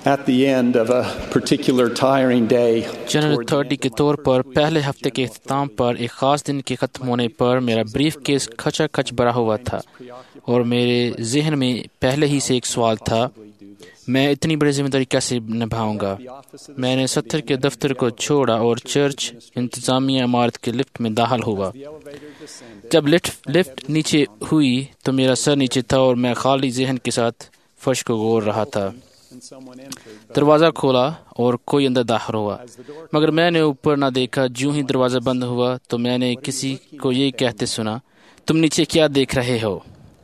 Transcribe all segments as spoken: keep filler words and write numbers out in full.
At the end of a particular tiring day, general thirty کے طور پر پہلے ہفتے کے اختتام پر ایک خاص دن کے ختم ہونے پر میرا بریف کیس کھچا کھچ بھرا ہوا تھا اور میرے ذہن میں پہلے ہی سے ایک سوال تھا، میں اتنی بڑی ذمہ داری کیسے نبھاؤں گا؟ میں نے ستر کے دفتر کو چھوڑا اور چرچ انتظامیہ عمارت کے لفٹ میں داخل ہوا۔ جب لفٹ لفٹ نیچے ہوئی تو میرا سر نیچے تھا اور میں خالی ذہن کے ساتھ فرش کو گور رہا تھا۔ دروازہ کھولا اور کوئی اندر داخل ہوا، مگر میں نے اوپر نہ دیکھا۔ جو ہی دروازہ بند ہوا تو میں نے کسی کو یہ کہتے سنا، تم نیچے کیا دیکھ رہے ہو؟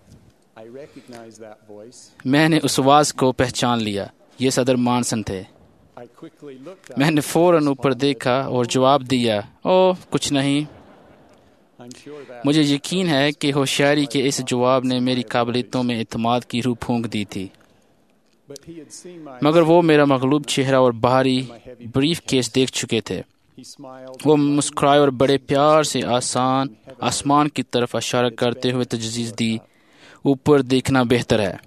میں نے اس آواز کو پہچان لیا، یہ صدر مانسن تھے۔ میں نے فوراً اوپر دیکھا اور جواب دیا، اوہ کچھ نہیں۔ مجھے یقین ہے کہ ہوشیاری کے اس جواب نے میری قابلیتوں میں اعتماد کی روح پھونک دی تھی، مگر وہ میرا مغلوب چہرہ اور بھاری بریف کیس دیکھ چکے تھے۔ وہ مسکرائے اور بڑے پیار سے آسان آسمان کی طرف اشارہ کرتے ہوئے تجویز دی، اوپر دیکھنا بہتر ہے۔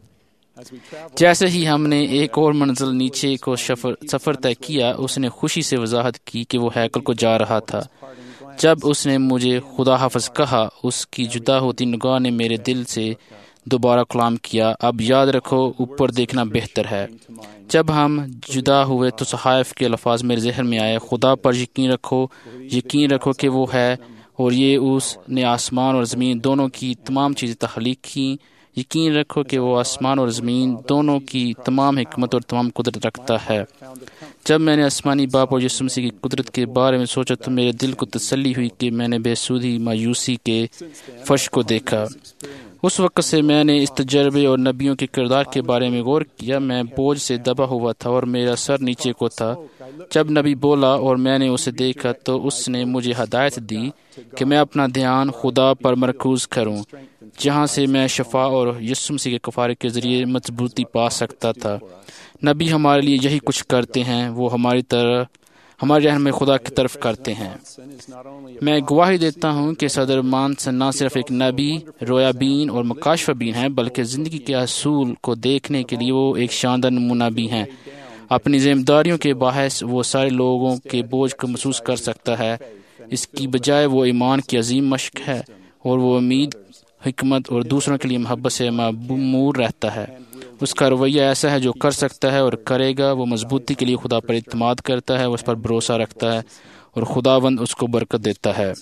جیسے ہی ہم نے ایک اور منزل نیچے کو سفر طے کیا، اس نے خوشی سے وضاحت کی کہ وہ ہیکل کو جا رہا تھا۔ جب اس نے مجھے خدا حافظ کہا، اس کی جدا ہوتی نگاہ نے میرے دل سے دوبارہ کلام کیا، اب یاد رکھو اوپر دیکھنا بہتر ہے۔ جب ہم جدا ہوئے تو صحائف کے الفاظ میرے ذہن میں آئے، خدا پر یقین رکھو، یقین رکھو کہ وہ ہے اور یہ اس نے آسمان اور زمین دونوں کی تمام چیزیں تخلیق کی، یقین رکھو کہ وہ آسمان اور زمین دونوں کی تمام حکمت اور تمام قدرت رکھتا ہے۔ جب میں نے آسمانی باپ اور یسوع مسیح کی قدرت کے بارے میں سوچا تو میرے دل کو تسلی ہوئی کہ میں نے بے سودی مایوسی کے فرش کو دیکھا۔ اس وقت سے میں نے اس تجربے اور نبیوں کے کردار کے بارے میں غور کیا۔ میں بوجھ سے دبا ہوا تھا اور میرا سر نیچے کو تھا۔ جب نبی بولا اور میں نے اسے دیکھا تو اس نے مجھے ہدایت دی کہ میں اپنا دھیان خدا پر مرکوز کروں، جہاں سے میں شفا اور یسوع مسیح کے کفارے کے ذریعے مضبوطی پا سکتا تھا۔ نبی ہمارے لیے یہی کچھ کرتے ہیں، وہ ہماری طرح ہماری رہنمائی خدا کی طرف کرتے ہیں۔ میں گواہی دیتا ہوں کہ صدر مانسن نہ صرف ایک نبی، رویا بین اور مکاشفہ بین ہیں، بلکہ زندگی کے اصول کو دیکھنے کے لیے وہ ایک شاندار نمونہ بھی ہیں۔ اپنی ذمہ داریوں کے باعث وہ سارے لوگوں کے بوجھ کو محسوس کر سکتا ہے، اس کی بجائے وہ ایمان کی عظیم مشق ہے اور وہ امید، حکمت اور دوسروں کے لیے محبت سے معمور رہتا ہے۔ اس کا رویہ ایسا ہے جو کر سکتا ہے اور کرے گا۔ وہ مضبوطی کے لیے خدا پر اعتماد کرتا ہے، اس پر بھروسہ رکھتا ہے اور خداوند اس کو برکت دیتا ہے۔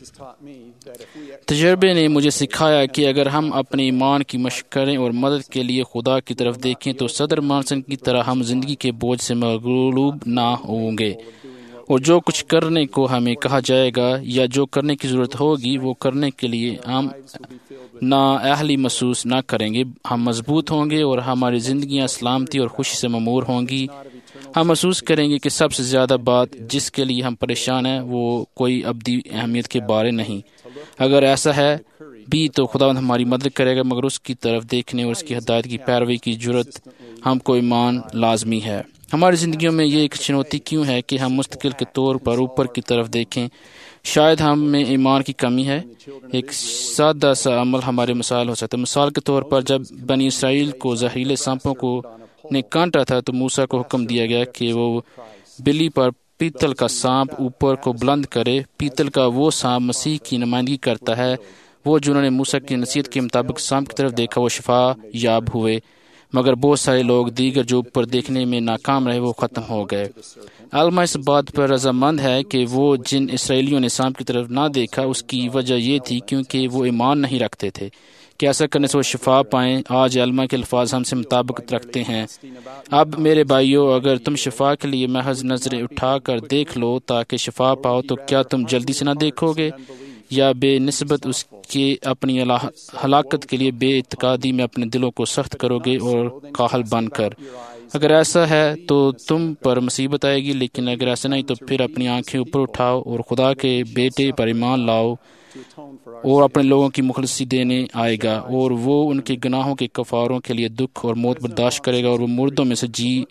تجربے نے مجھے سکھایا کہ اگر ہم اپنے ایمان کی مشق کریں اور مدد کے لیے خدا کی طرف دیکھیں تو صدر مانسن کی طرح ہم زندگی کے بوجھ سے مغلوب نہ ہوں گے، اور جو کچھ کرنے کو ہمیں کہا جائے گا یا جو کرنے کی ضرورت ہوگی وہ کرنے کے لیے ہم نا اہلی محسوس نہ کریں گے۔ ہم مضبوط ہوں گے اور ہماری زندگیاں سلامتی اور خوشی سے معمور ہوں گی۔ ہم محسوس کریں گے کہ سب سے زیادہ بات جس کے لیے ہم پریشان ہیں وہ کوئی ابدی اہمیت کے بارے نہیں۔ اگر ایسا ہے بھی تو خداوند ہماری مدد کرے گا، مگر اس کی طرف دیکھنے اور اس کی ہدایت کی پیروی کی جرت ہم کو ایمان لازمی ہے۔ ہماری زندگیوں میں یہ ایک چنوتی کیوں ہے کہ ہم مستقل کے طور پر اوپر کی طرف دیکھیں؟ شاید ہم میں ایمان کی کمی ہے۔ ایک سادہ سا عمل ہمارے مثال ہو سکتا ہے۔ مثال کے طور پر جب بنی اسرائیل کو زہریلے سانپوں کو نے کانٹا تھا تو موسیٰ کو حکم دیا گیا کہ وہ بلی پر پیتل کا سانپ اوپر کو بلند کرے۔ پیتل کا وہ سانپ مسیح کی نمائندگی کرتا ہے۔ وہ جنہوں نے موسیٰ کی نصیحت کے مطابق سانپ کی طرف دیکھا وہ شفا یاب ہوئے، مگر بہت سارے لوگ دیگر جو اوپر دیکھنے میں ناکام رہے وہ ختم ہو گئے۔ علماء اس بات پر رضامند ہے کہ وہ جن اسرائیلیوں نے سانپ کی طرف نہ دیکھا اس کی وجہ یہ تھی کیونکہ وہ ایمان نہیں رکھتے تھے کہ ایسا کرنے سے وہ شفا پائیں۔ آج علماء کے الفاظ ہم سے مطابقت رکھتے ہیں۔ اب میرے بھائیو، اگر تم شفا کے لیے محض نظریں اٹھا کر دیکھ لو تاکہ شفا پاؤ تو کیا تم جلدی سے نہ دیکھو گے، یا بے نسبت اس کے اپنی ہلاکت کے لیے بے اعتقادی میں اپنے دلوں کو سخت کرو گے اور کاہل بن کر؟ اگر ایسا ہے تو تم پر مصیبت آئے گی، لیکن اگر ایسا نہیں تو پھر اپنی آنکھیں اوپر اٹھاؤ اور خدا کے بیٹے پر ایمان لاؤ اور اپنے لوگوں کی مخلصی دینے آئے گا، اور وہ ان کے گناہوں کے کفاروں کے لیے دکھ اور موت برداشت کرے گا، اور وہ مردوں میں سے جی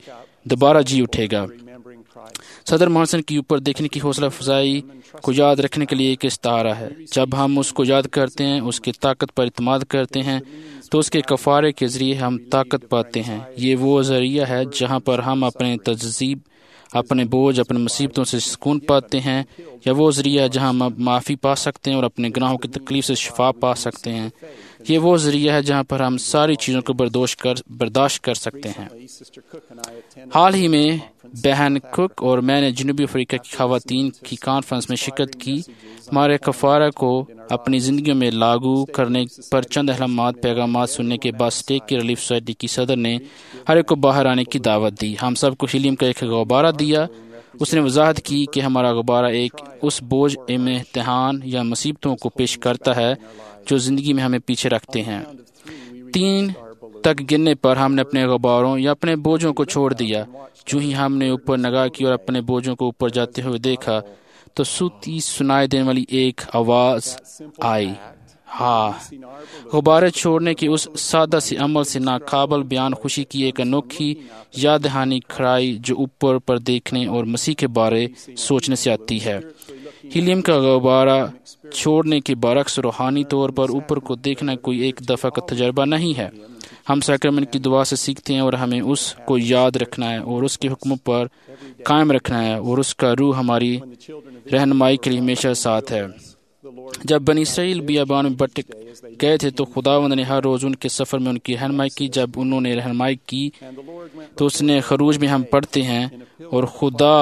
دوبارہ جی اٹھے گا۔ صدر مانسن کے اوپر دیکھنے کی حوصلہ افزائی کو یاد رکھنے کے لیے ایک استعارہ ہے۔ جب ہم اس کو یاد کرتے ہیں، اس کی طاقت پر اعتماد کرتے ہیں، تو اس کے کفارے کے ذریعے ہم طاقت پاتے ہیں۔ یہ وہ ذریعہ ہے جہاں پر ہم اپنے تہذیب، اپنے بوجھ، اپنے مصیبتوں سے سکون پاتے ہیں، یا وہ ذریعہ ہے جہاں ہم معافی پا سکتے ہیں اور اپنے گناہوں کی تکلیف سے شفا پا سکتے ہیں۔ یہ وہ ذریعہ ہے جہاں پر ہم ساری چیزوں کو برداشت کر برداشت کر سکتے ہیں۔ حال ہی میں بہن کک اور میں نے جنوبی افریقہ کی خواتین کی کانفرنس میں شرکت کی۔ ہمارے کفارہ کو اپنی زندگیوں میں لاگو کرنے پر چند اہم پیغامات سننے کے بعد اسٹیک کی ریلیف سوسائٹی کی صدر نے ہر ایک کو باہر آنے کی دعوت دی۔ ہم سب کو ہیلیم کا ایک غبارہ دیا۔ اس نے وضاحت کی کہ ہمارا غبارہ ایک اس بوجھ، امتحان یا مصیبتوں کو پیش کرتا ہے جو زندگی میں ہمیں پیچھے رکھتے ہیں۔ تین تک گننے پر ہم نے اپنے غباروں یا اپنے بوجھوں کو چھوڑ دیا۔ جو ہی ہم نے اوپر نگاہ کی اور اپنے بوجھوں کو اوپر جاتے ہوئے دیکھا تو سوتی سنائی دینے والی ایک آواز آئی، ہاں۔ غبارے چھوڑنے کی اس سادہ سی عمل سے ناقابل بیان خوشی کی ایک انوکھی یاد دہانی کھڑائی جو اوپر پر دیکھنے اور مسیح کے بارے سوچنے سے آتی ہے۔ ہیلیم کا غبارہ چھوڑنے کے برعکس روحانی طور پر اوپر کو دیکھنا کوئی ایک دفعہ کا تجربہ نہیں ہے۔ ہم سیکرمنٹ کی دعا سے سیکھتے ہیں اور ہمیں اس کو یاد رکھنا ہے اور اس کے حکموں پر قائم رکھنا ہے، اور اس کا روح ہماری رہنمائی کے لیے ہمیشہ ساتھ ہے۔ جب بنی اسرائیل بیابان میں بھٹک گئے تھے تو خداوند نے ہر روز ان کے سفر میں ان کی رہنمائی کی۔ جب انہوں نے رہنمائی کی تو اس نے خروج میں ہم پڑھتے ہیں، اور خدا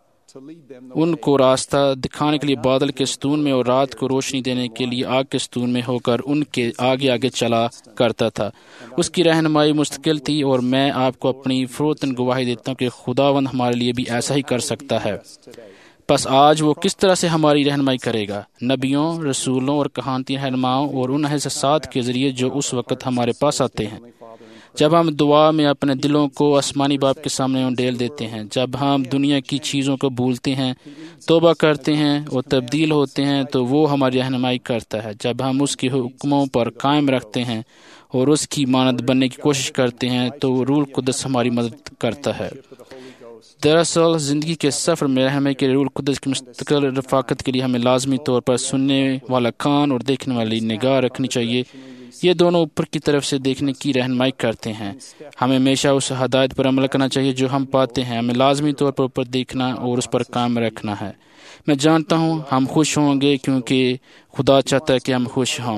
ان کو راستہ دکھانے کے لیے بادل کے ستون میں اور رات کو روشنی دینے کے لیے آگ کے ستون میں ہو کر ان کے آگے آگے چلا کرتا تھا۔ اس کی رہنمائی مستقل تھی، اور میں آپ کو اپنی فروتن گواہی دیتا ہوں کہ خداوند ہمارے لیے بھی ایسا ہی کر سکتا ہے۔ پس آج وہ کس طرح سے ہماری رہنمائی کرے گا؟ نبیوں، رسولوں اور کہانتی رہنماؤں اور ان احساسات کے ذریعے جو اس وقت ہمارے پاس آتے ہیں۔ جب ہم دعا میں اپنے دلوں کو آسمانی باپ کے سامنے ڈیل دیتے ہیں، جب ہم دنیا کی چیزوں کو بھولتے ہیں، توبہ کرتے ہیں اور تبدیل ہوتے ہیں، تو وہ ہماری رہنمائی کرتا ہے۔ جب ہم اس کے حکموں پر قائم رکھتے ہیں اور اس کی مانند بننے کی کوشش کرتے ہیں، تو روح القدس ہماری مدد کرتا ہے۔ دراصل زندگی کے سفر میں رہنمائی کے روح القدس کی مستقل رفاقت کے لیے ہمیں لازمی طور پر سننے والا کان اور دیکھنے والی نگاہ رکھنی چاہیے۔ یہ دونوں اوپر کی طرف سے دیکھنے کی رہنمائی کرتے ہیں۔ ہمیں ہمیشہ اس ہدایت پر عمل کرنا چاہیے جو ہم پاتے ہیں۔ ہمیں لازمی طور پر اوپر دیکھنا اور اس پر قائم رکھنا ہے۔ میں جانتا ہوں ہم خوش ہوں گے کیونکہ خدا چاہتا ہے کہ ہم خوش ہوں۔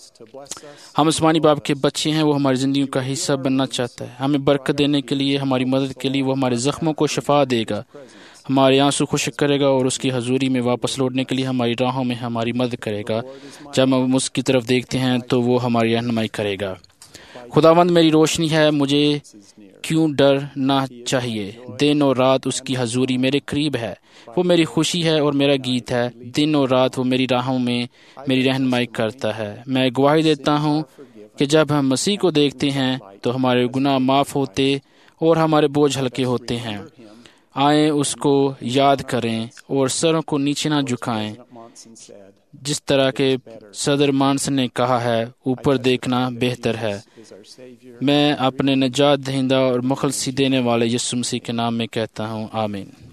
ہم آسمانی باپ کے بچے ہیں، وہ ہماری زندگیوں کا حصہ بننا چاہتا ہے۔ ہمیں برکت دینے کے لیے، ہماری مدد کے لیے وہ ہمارے زخموں کو شفا دے گا، ہمارے آنسو خشک کرے گا، اور اس کی حضوری میں واپس لوٹنے کے لیے ہماری راہوں میں ہماری مدد کرے گا۔ جب ہم اس کی طرف دیکھتے ہیں تو وہ ہماری رہنمائی کرے گا۔ خداوند میری روشنی ہے، مجھے کیوں ڈرنا چاہیے؟ دن اور رات اس کی حضوری میرے قریب ہے۔ وہ میری خوشی ہے اور میرا گیت ہے۔ دن اور رات وہ میری راہوں میں میری رہنمائی کرتا ہے۔ میں گواہی دیتا ہوں کہ جب ہم مسیح کو دیکھتے ہیں تو ہمارے گناہ معاف ہوتے اور ہمارے بوجھ ہلکے ہوتے ہیں۔ آئیں اس کو یاد کریں اور سروں کو نیچے نہ جھکائیں، جس طرح کہ صدر مانسن نے کہا ہے، اوپر دیکھنا بہتر ہے۔ میں اپنے نجات دہندہ اور مخلصی دینے والے یسوع مسیح کے نام میں کہتا ہوں، آمین۔